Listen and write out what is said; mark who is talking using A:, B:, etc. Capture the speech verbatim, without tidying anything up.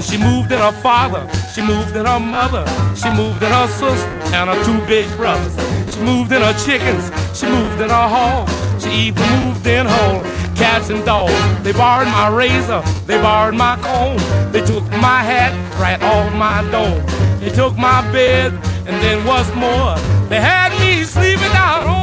A: she moved in her father, she moved in her mother, she moved in her sister and her two big brothers. She moved in her chickens, she moved in her hog, she even moved in whole cats and dogs. They borrowed my razor, they borrowed my comb, they took my hat right off my dome. They took my bed, and then what's more, they had me sleeping out